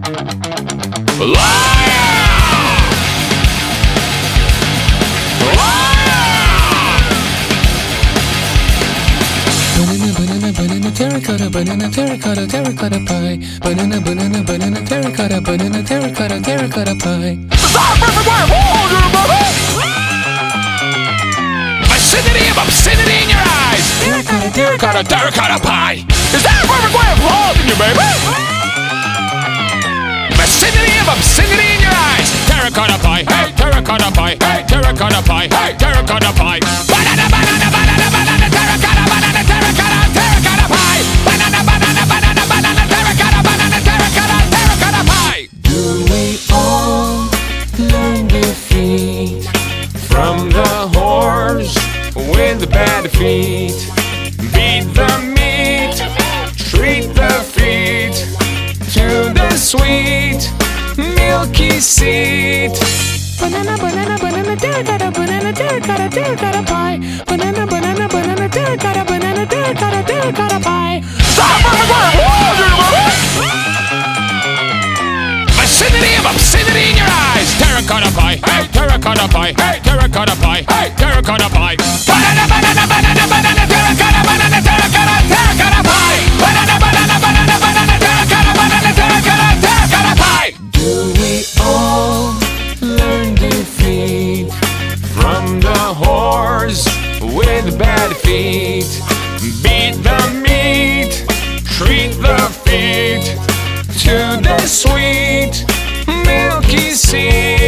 Terracotta, banana, terracotta, terracotta pie. Banana, banana, banana, terracotta, banana, terracotta, terracotta pie. Acidity of obscenity in your eyes. Terracotta, Terracotta, terracotta pie. Is that a perfect way of holding you, baby? Acidity of obscenity in your eyes. Terracotta pie. Hey, terracotta pie. Hey, terracotta pie. Hey, terracotta pie. Banana, banana, banana, banana, terracotta, banana, terracotta, terracotta pie. Banana, banana, banana, banana, terracotta, banana, terracotta, terracotta pie. Do we all learn defeat from the horse with the bad feet? Beat the meat, treat the feet to the sweet milky seed. banana, banana, banana, terracotta, banana, terracotta, terracotta pie. Banana, banana, banana, terracotta, banana, terracotta, terracotta pie. Acidity of obscenity in your eyes. Terracotta pie. Hey, terracotta pie. Hey, terracotta pie. Hey, terracotta pie. Banana, banana, banana, banana, terracotta, banana, terracotta, terracotta pie. Banana, banana, banana, banana, terracotta, banana, terracotta, terracotta pie. Do we all learn defeat from the horse with bad feet? Beat the meat, treat the feet to the sweet milky seed.